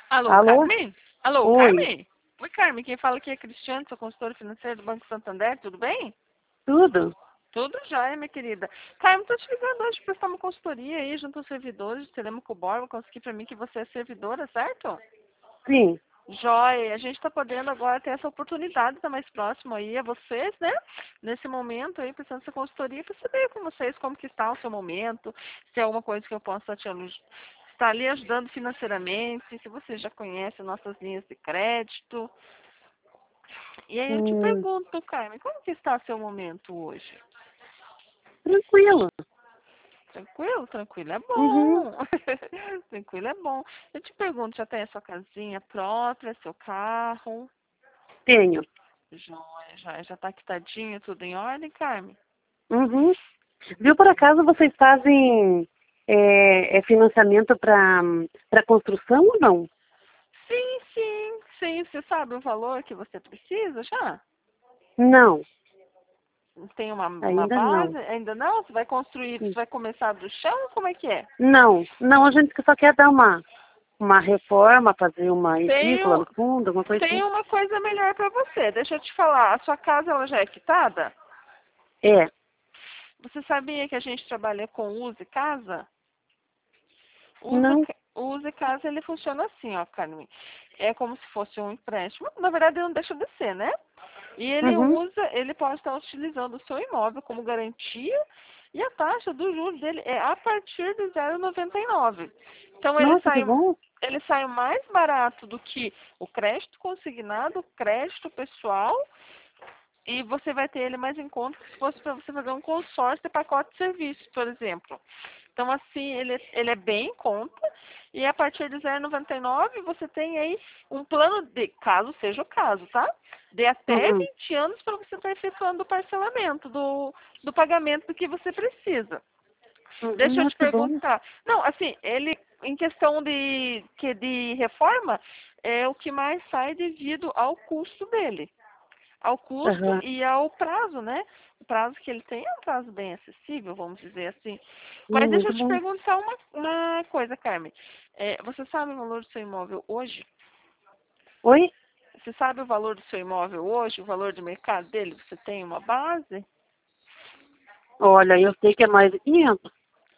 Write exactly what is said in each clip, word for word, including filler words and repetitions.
Alô, Alô? Carmen? Alô, Oi, Carmen? Oi, Carmen. Quem fala aqui é Cristiane, sou consultora financeira do Banco Santander. Tudo bem? tudo? Tudo jóia, minha querida. Carmen, tô te ligando hoje para prestar uma consultoria aí junto aos servidores de Telemaco Borba. Consegui para mim que você é servidora, certo? Sim. Jóia. A gente está podendo agora ter essa oportunidade de estar mais próximo aí a vocês, né? Nesse momento aí, precisando dessa consultoria para saber com vocês como que está o seu momento, se é alguma coisa que eu possa te aju- estar ali ajudando financeiramente, se você já conhece nossas linhas de crédito. E aí eu te Hum, pergunto, Carmen, como que está o seu momento hoje? tranquilo. Tranquilo? Tranquilo é Uhum, bom. Tranquilo é bom. Eu te pergunto, já tem a sua casinha própria, seu carro? tenho. Joia, joia. Já tá quitadinho, tudo em ordem, Carmen? Uhum. Viu, por acaso vocês fazem é, é financiamento para para construção ou não? Sim, sim, sim. Você sabe o valor que você precisa já? Não, Tem uma, uma ainda não. base? Ainda não? Você vai construir, você vai começar do chão? Como é que é? Não, não, a gente só quer dar uma, uma reforma, fazer uma edícula Tenho, no fundo, alguma coisa assim. tenho uma coisa melhor para você. Deixa eu te falar. A sua casa ela já é quitada? É. Você sabia que a gente trabalha com Use Casa? O Use, Não. Ca- o Use Casa ele funciona assim, ó, Carmen. É como se fosse um empréstimo. Na verdade, ele não deixa de ser, né? E ele Uhum. usa, ele pode estar utilizando o seu imóvel como garantia e a taxa do juros dele é a partir de zero vírgula noventa e nove. Então ele Nossa, que sai, bom. ele sai mais barato do que o crédito consignado, o crédito pessoal e você vai ter ele mais em conta que se fosse para você fazer um consórcio de pacote de serviços, por exemplo. Então, assim, ele, ele é bem em conta. E a partir de zero vírgula noventa e nove você tem aí um plano de, caso seja o caso, tá? De até Uhum. vinte anos para você estar efetuando o parcelamento do, do pagamento do que você precisa. Uhum. Deixa eu Nossa, te que bom. perguntar. Não, assim, ele, em questão de, que de reforma, é o que mais sai devido ao custo dele ao custo Aham. e ao prazo, né? O prazo que ele tem é um prazo bem acessível, vamos dizer assim. Mas Hum, deixa muito eu te bom. perguntar uma, uma coisa, Carmen. É, você sabe o valor do seu imóvel hoje? Oi? Você sabe o valor do seu imóvel hoje, o valor de mercado dele? Você tem uma base? Olha, eu sei que é mais de quinhentos.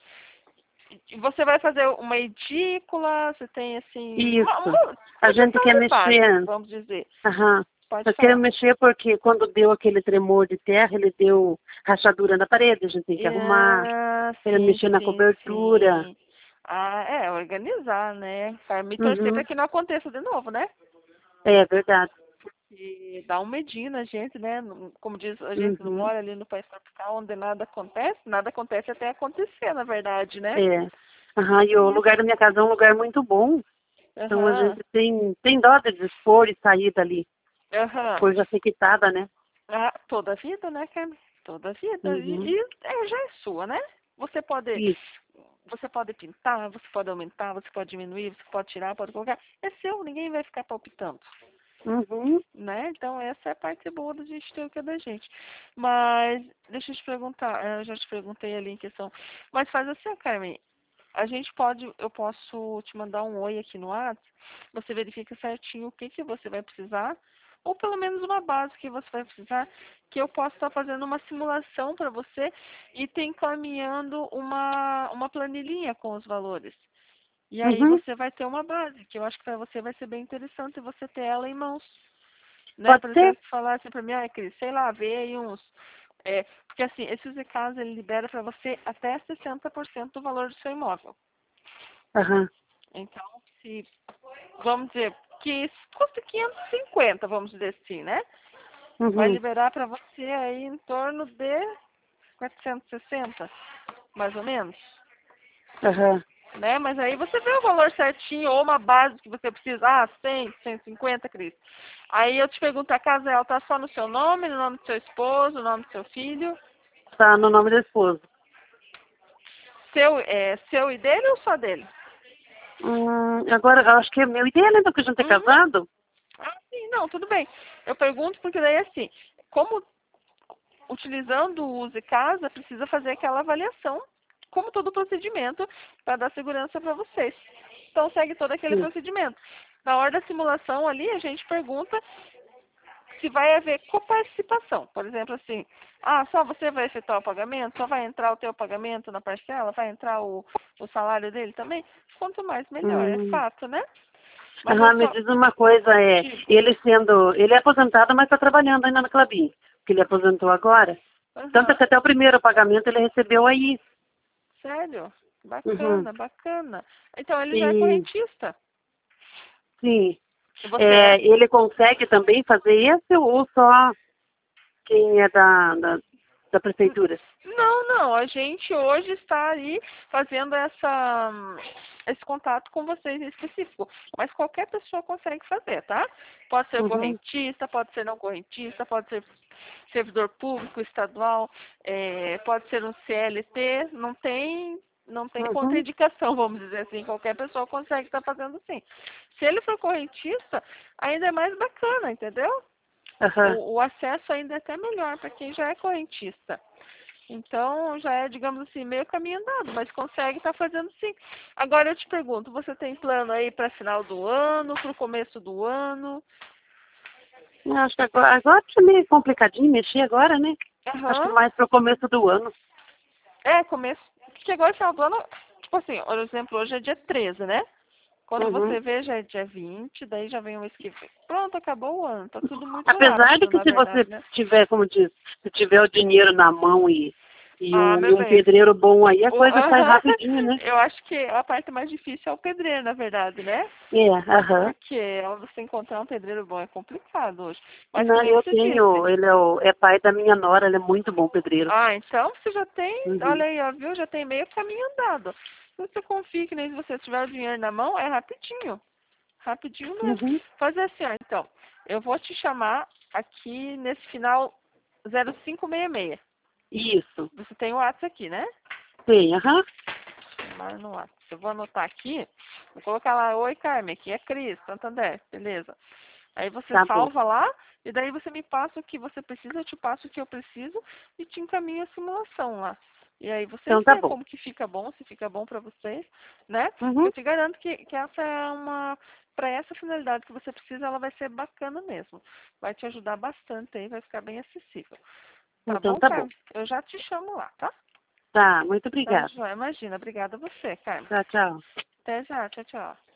E você vai fazer uma edícula? Você tem, assim, uma, Isso. uma, A uma gente questão quer de base, mexer. vamos dizer. Aham. Pode Nós queremos falar. mexer porque quando deu aquele tremor de terra, ele deu rachadura na parede, a gente tem que arrumar, Ah, queremos sim, mexer na sim, cobertura. sim. Ah, é, organizar, né? Para me torcer para Uhum. que não aconteça de novo, né? É verdade. E dá um medinho na gente, né? Não- Como diz, a gente não Uhum. mora ali no país tropical onde nada acontece, nada acontece até acontecer, na verdade, né? É. Aham. E o Isso. lugar da minha casa é um lugar muito bom. Então a Aham, gente tem, tem dó de dispor e sair dali. aham. Por já ser quitada, né? Ah, toda a vida, né, Carmen? Toda a vida. E, Uhum. e é, já é sua, né? Você pode, Isso. você pode pintar, você pode aumentar, você pode diminuir, você pode tirar, pode colocar. É seu, ninguém vai ficar palpitando. Uhum. Né? Então essa é a parte boa da gente ter o que é da gente. Mas deixa eu te perguntar, eu já te perguntei ali em questão, mas faz assim, Carmen, a gente pode, eu posso te mandar um oi aqui no WhatsApp, você verifica certinho o que que você vai precisar, ou pelo menos uma base que você vai precisar, que eu posso estar fazendo uma simulação para você e te encaminhando uma, uma planilhinha com os valores. E aí Uhum. você vai ter uma base, que eu acho que para você vai ser bem interessante você ter ela em mãos. Né? Pode Por ser? exemplo, falar assim pra mim, ah, Cris, sei lá, vê aí uns. É, porque assim, esse Use Casa ele libera para você até sessenta por cento do valor do seu imóvel. Aham. Então, se, vamos dizer, que custa quinhentos e cinquenta, vamos dizer assim, né? Vai Uhum. liberar para você aí em torno de quatrocentos e sessenta, mais ou menos. Aham. Né? Mas aí você vê o valor certinho, ou uma base que você precisa, ah, cem, cento e cinquenta, Cris. Aí eu te pergunto, a casa ela tá só no seu nome, no nome do seu esposo, no nome do seu filho? Tá no nome do esposo. Seu, é, seu e dele ou só dele? Hum, agora, eu acho que é meu ideal, né? Porque a gente é Uhum. casado. Ah, sim, não, tudo bem. Eu pergunto porque daí assim, como utilizando o Use Casa, precisa fazer aquela avaliação, como todo procedimento, para dar segurança para vocês. Então segue todo aquele Sim. procedimento. Na hora da simulação ali, a gente pergunta se vai haver coparticipação. Por exemplo, assim, ah, só você vai efetuar o pagamento? Só vai entrar o teu pagamento na parcela? Vai entrar o, o salário dele também? Quanto mais, melhor. É Hum. fato, né? Mas eu Aham, me só diz uma coisa, é, digo. ele sendo, ele é aposentado, mas está trabalhando ainda na Clabin, porque ele aposentou agora. Tanto Aham. que até o primeiro pagamento ele recebeu aí. Sério? Uhum. Bacana, bacana. Então ele já é E, correntista. sim. E você é? É, ele consegue também fazer esse ou só quem é da, da, da prefeitura? Não, não. A gente hoje está aí fazendo essa, esse contato com vocês em específico. Mas qualquer pessoa consegue fazer, tá? Pode ser Uhum. correntista, pode ser não correntista, pode ser servidor público, estadual, é, pode ser um C L T. Não tem, não tem Uhum. contraindicação, vamos dizer assim. Qualquer pessoa consegue estar fazendo sim. Se ele for correntista, ainda é mais bacana, entendeu? Aham. O, o acesso ainda é até melhor para quem já é correntista. Então, já é, digamos assim, meio caminho andado, mas consegue estar fazendo sim. Agora eu te pergunto, você tem plano aí para final do ano, para o começo do ano? Eu acho que agora, agora tá meio complicadinho mexer agora, né? Acho que Aham. mais pro começo do ano. É, começo. Chegou esse final do ano, tipo assim, por exemplo, hoje é dia treze, né? Quando Uhum. você vê, já é dia vinte, daí já vem o mês que vem. Pronto, acabou o ano. Tá tudo muito Apesar de rápido, que na se você verdade, né? tiver, como diz, se tiver o dinheiro na mão e, e, Ah, um, e meu um bem. pedreiro bom aí, a O- coisa sai rapidinho, né? Eu acho que a parte mais difícil é o pedreiro, na verdade, né? É, aham. Porque você encontrar um pedreiro bom é complicado hoje. Mas que Não, nem eu você disse. tenho, ele é, o, é pai da minha nora, ele é muito bom pedreiro. Ah, então você já tem, Uhum. olha aí, ó, viu? Já tem meio caminho andado. Se você confia que nem se você tiver o dinheiro na mão, é rapidinho. Rapidinho mesmo. Uhum. Fazer assim, ó, então. Eu vou te chamar aqui nesse final zero cinco seis seis. Isso, Você tem o WhatsApp aqui, né? tem, aham. Chamar no WhatsApp. Eu vou anotar aqui. Vou colocar lá, oi Carmen, aqui é Cris, Santander, beleza. Aí você Tá bom. salva lá, e daí você me passa o que você precisa, eu te passo o que eu preciso e te encaminho a simulação lá. E aí vocês Então tá veem bom. como que fica bom, se fica bom pra vocês, né? Uhum. Eu te garanto que, que essa é uma, para essa finalidade que você precisa, ela vai ser bacana mesmo. Vai te ajudar bastante aí, vai ficar bem acessível. Tá Então bom, tá bom. Carmen? Eu já te chamo lá, tá? Tá, muito Tá, obrigada. joia. Imagina. Obrigada a você, Carmen. Tchau, tchau. Até já. Tchau, tchau.